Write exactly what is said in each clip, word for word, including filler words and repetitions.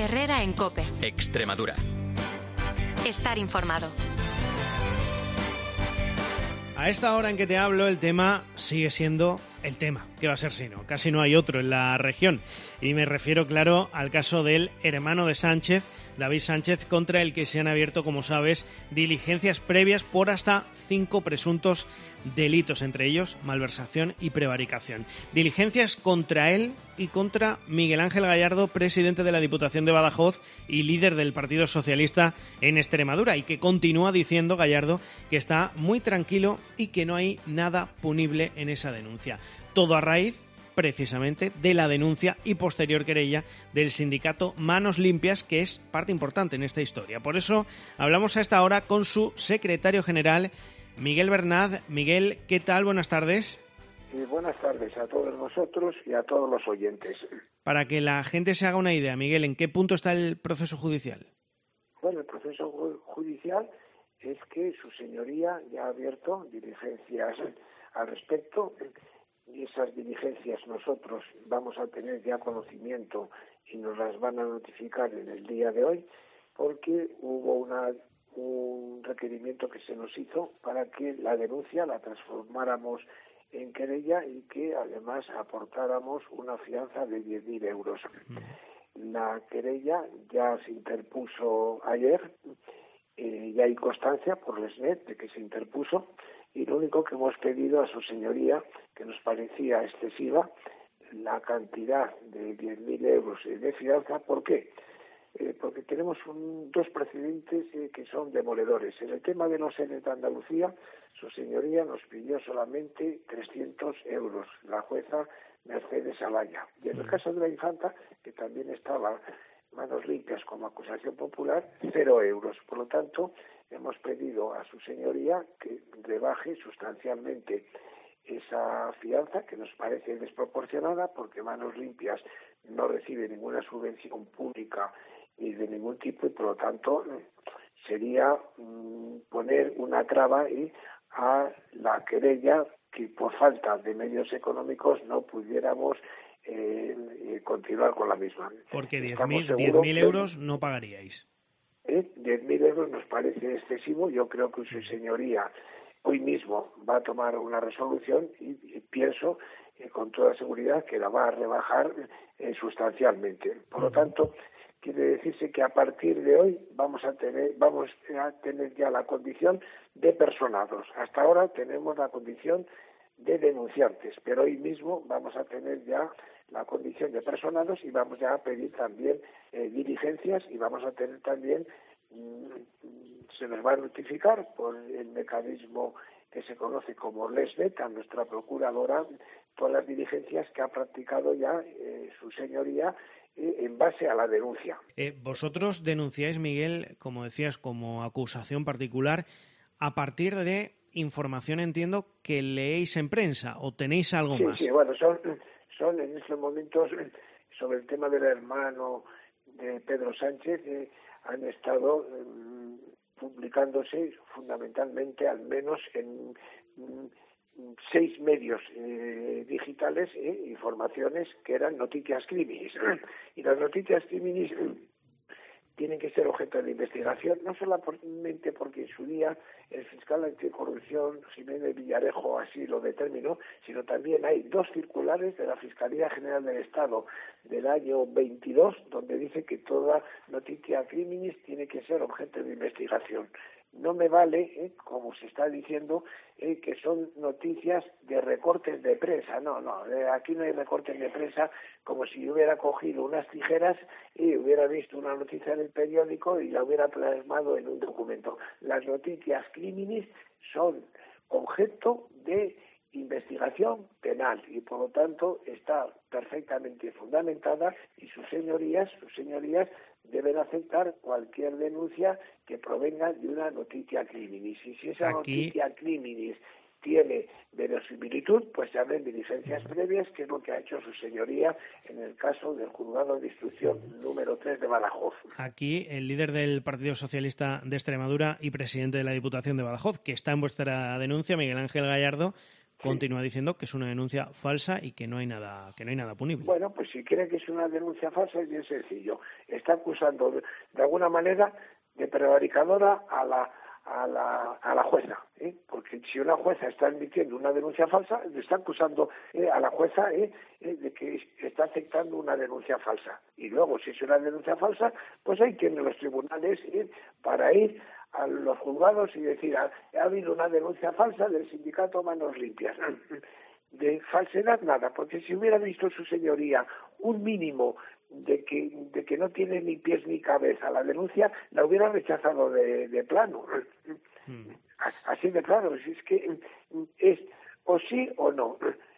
Herrera en COPE. Extremadura. Estar informado. A esta hora en que te hablo, el tema sigue siendo el tema. ¿Qué va a ser si no? Casi no hay otro en la región. Y me refiero, claro, al caso del hermano de Sánchez, David Sánchez, contra el que se han abierto, como sabes, diligencias previas por hasta cinco presuntos delitos, entre ellos malversación y prevaricación. Diligencias contra él y contra Miguel Ángel Gallardo, presidente de la Diputación de Badajoz y líder del Partido Socialista en Extremadura, y que continúa diciendo Gallardo que está muy tranquilo y que no hay nada punible en esa denuncia. Todo a raíz, precisamente, de la denuncia y posterior querella del sindicato Manos Limpias, que es parte importante en esta historia. Por eso hablamos a esta hora con su secretario general, Miguel Bernad. Miguel, ¿qué tal? Buenas tardes. Y buenas tardes a todos vosotros y a todos los oyentes. Para que la gente se haga una idea, Miguel, ¿en qué punto está el proceso judicial? Bueno, el proceso judicial es que su señoría ya ha abierto diligencias al respecto, y esas diligencias nosotros vamos a tener ya conocimiento y nos las van a notificar en el día de hoy, porque hubo una, un requerimiento que se nos hizo para que la denuncia la transformáramos en querella y que además aportáramos una fianza de diez mil euros. La querella ya se interpuso ayer, eh, ya hay constancia por Lesnet de que se interpuso, y lo único que hemos pedido a su señoría, que nos parecía excesiva, la cantidad de diez mil euros de fianza. ¿Por qué? Eh, porque tenemos un, dos precedentes eh, que son demoledores. En el tema de los E N E de Andalucía, su señoría nos pidió solamente trescientos euros, la jueza Mercedes Alaya. Y en el caso de la infanta, que también estaba Manos Limpias como acusación popular, cero euros. Por lo tanto, hemos pedido a su señoría que rebaje sustancialmente esa fianza, que nos parece desproporcionada, porque Manos Limpias no recibe ninguna subvención pública ni de ningún tipo, y por lo tanto sería mmm, poner una traba ¿eh? a la querella, que por falta de medios económicos no pudiéramos eh, eh, continuar con la misma. Porque diez mil euros no pagaríais. ¿Eh? diez mil euros nos parece excesivo. Yo creo que su señoría hoy mismo va a tomar una resolución y, y pienso eh, con toda seguridad que la va a rebajar eh, sustancialmente. Por lo tanto, quiere decirse que a partir de hoy vamos a tener vamos a tener ya la condición de personados. Hasta ahora tenemos la condición de denunciantes, pero hoy mismo vamos a tener ya la condición de personados y vamos ya a pedir también eh, diligencias, y vamos a tener también, mmm, se nos va a notificar por el mecanismo que se conoce como Lesnet a nuestra procuradora todas las diligencias que ha practicado ya eh, su señoría eh, en base a la denuncia. Eh, vosotros denunciáis, Miguel, como decías, como acusación particular, a partir de información, entiendo, que leéis en prensa, ¿o tenéis algo sí, más? Sí, bueno, son, son en estos momentos, sobre el tema del hermano de Pedro Sánchez, eh, han estado eh, publicándose fundamentalmente, al menos en mm, seis medios eh, digitales, eh, informaciones que eran noticias criminis. Y las noticias criminis tienen que ser objeto de investigación, no solamente porque en su día el fiscal anticorrupción Jiménez Villarejo así lo determinó, sino también hay dos circulares de la Fiscalía General del Estado del año veintidós, donde dice que toda noticia criminis tiene que ser objeto de investigación. No me vale, eh, como se está diciendo, eh, que son noticias de recortes de prensa. No, no, eh, aquí no hay recortes de prensa, como si yo hubiera cogido unas tijeras y hubiera visto una noticia en el periódico y la hubiera plasmado en un documento. Las noticias criminis son objeto de investigación penal y por lo tanto está perfectamente fundamentada, y sus señorías, sus señorías deben aceptar cualquier denuncia que provenga de una noticia criminis. Y si esa Aquí... noticia criminis tiene verosimilitud, pues se abren diligencias previas, que es lo que ha hecho su señoría en el caso del juzgado de instrucción número tres de Badajoz. Aquí el líder del Partido Socialista de Extremadura y presidente de la Diputación de Badajoz, que está en vuestra denuncia, Miguel Ángel Gallardo, continúa diciendo que es una denuncia falsa y que no hay nada que no hay nada punible. Bueno, pues si cree que es una denuncia falsa es bien sencillo. Está acusando de, de alguna manera de prevaricadora a la a la a la jueza, ¿eh? Porque si una jueza está admitiendo una denuncia falsa, le está acusando eh, a la jueza eh, eh, de que está aceptando una denuncia falsa. Y luego, si es una denuncia falsa, pues ahí tienen los tribunales eh, para ir a los juzgados y decir, ha, ha habido una denuncia falsa del sindicato Manos Limpias. De falsedad nada, porque si hubiera visto su señoría un mínimo de que de que no tiene ni pies ni cabeza la denuncia, la hubiera rechazado de, de plano. Mm. Así de claro, si es que es o sí o no.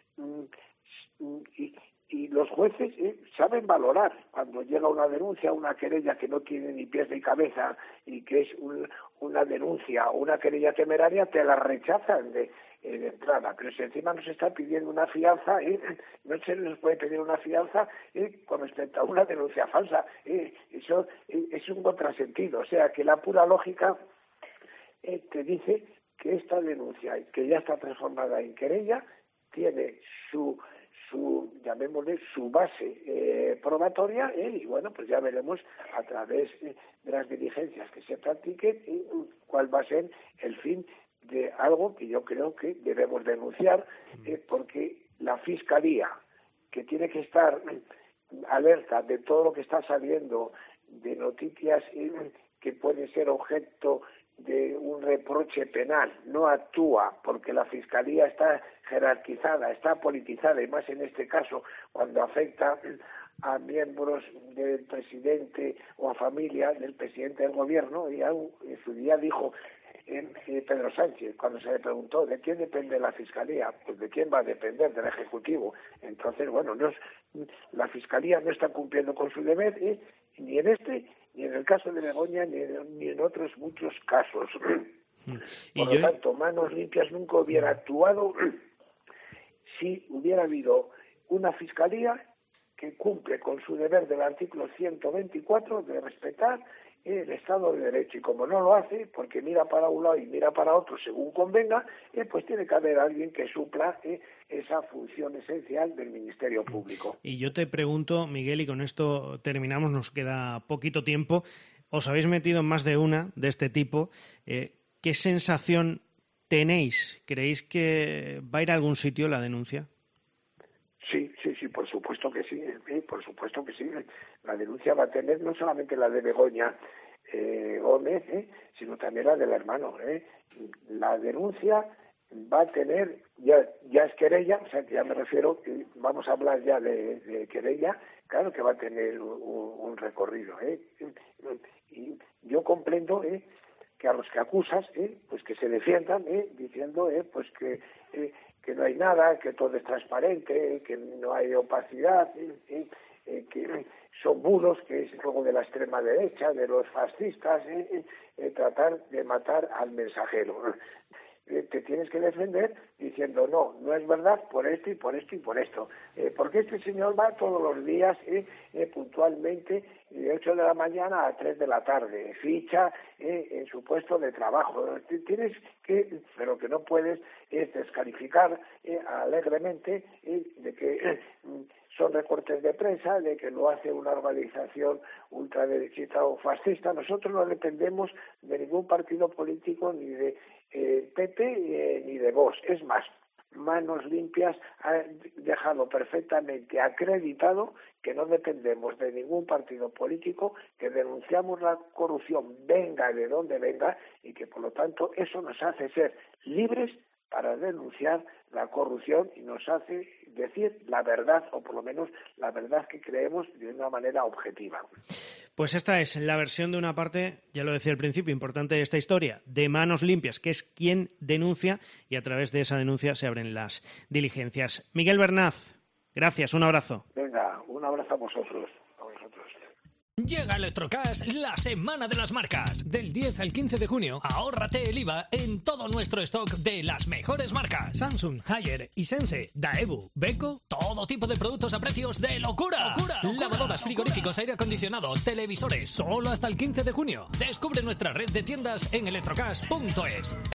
Y, y los jueces eh, saben valorar cuando llega una denuncia, una querella que no tiene ni pies ni cabeza y que es un, una denuncia o una querella temeraria, te la rechazan de de entrada, pero si encima nos está pidiendo una fianza, ¿eh? no se les puede pedir una fianza ¿eh? con respecto a una denuncia falsa. ¿eh? Eso eh, es un contrasentido. O sea, que la pura lógica eh, te dice que esta denuncia, que ya está transformada en querella, tiene su, su llamémosle, su base eh, probatoria ¿eh? y bueno, pues ya veremos a través eh, de las diligencias que se practiquen ¿eh? cuál va a ser el fin de algo que yo creo que debemos denunciar, eh, porque la Fiscalía, que tiene que estar alerta de todo lo que está saliendo, de noticias eh, que pueden ser objeto de un reproche penal, no actúa porque la Fiscalía está jerarquizada, está politizada, y más en este caso cuando afecta a miembros del presidente o a familia del presidente del gobierno, y en su día dijo Eh, Pedro Sánchez, cuando se le preguntó ¿de quién depende la Fiscalía? Pues de quién va a depender, del Ejecutivo. Entonces, bueno, no es, la Fiscalía no está cumpliendo con su deber, ¿eh? ni en este, ni en el caso de Begoña, ni en, ni en otros muchos casos. ¿Y Por yo... lo tanto, Manos Limpias nunca hubiera actuado si hubiera habido una Fiscalía que cumple con su deber del artículo ciento veinticuatro de respetar el Estado de Derecho, y como no lo hace, porque mira para un lado y mira para otro según convenga, eh, pues tiene que haber alguien que supla eh, esa función esencial del Ministerio Público. Y yo te pregunto, Miguel, y con esto terminamos, nos queda poquito tiempo, os habéis metido en más de una de este tipo, eh, ¿qué sensación tenéis? ¿Creéis que va a ir a algún sitio la denuncia? Sí, sí, sí, por supuesto que sí, eh, por supuesto que sí. La denuncia va a tener no solamente la de Begoña eh, Gómez, eh, sino también la del hermano. Eh. La denuncia va a tener, ya, ya es querella, o sea que ya me refiero, que vamos a hablar ya de, de querella, claro que va a tener un, un recorrido. Eh. Y yo comprendo eh, que a los que acusas, eh, pues que se defiendan, eh, diciendo eh, pues que... Eh, que no hay nada, que todo es transparente, que no hay opacidad, eh, eh, eh, que son bulos, que es luego de la extrema derecha, de los fascistas, eh, eh, tratar de matar al mensajero. Eh, te tienes que defender diciendo no, no es verdad por esto y por esto y por esto. Eh, porque este señor va todos los días eh, eh, puntualmente de ocho de la mañana a tres de la tarde, ficha eh, en su puesto de trabajo. Tienes que, pero que no puedes es descalificar eh, alegremente eh, de que eh, son recortes de prensa, de que lo hace una organización ultraderechista o fascista. Nosotros no dependemos de ningún partido político, ni de eh, P P eh, ni de Vox. Es más, Manos Limpias ha dejado perfectamente acreditado que no dependemos de ningún partido político, que denunciamos la corrupción venga de donde venga, y que por lo tanto eso nos hace ser libres para denunciar la corrupción y nos hace decir la verdad, o por lo menos la verdad que creemos de una manera objetiva. Pues esta es la versión de una parte, ya lo decía al principio, importante de esta historia, de Manos Limpias, que es quien denuncia, y a través de esa denuncia se abren las diligencias. Miguel Bernaz, gracias, un abrazo. Venga, un abrazo a vosotros. A vosotros. Llega Electrocash, la semana de las marcas. Del diez al quince de junio, ahórrate el I V A en todo nuestro stock de las mejores marcas. Samsung, Haier, Hisense, Daewoo, Beko, todo tipo de productos a precios de locura. locura, locura Lavadoras, frigoríficos, aire acondicionado, televisores, solo hasta el quince de junio. Descubre nuestra red de tiendas en electrocash punto es.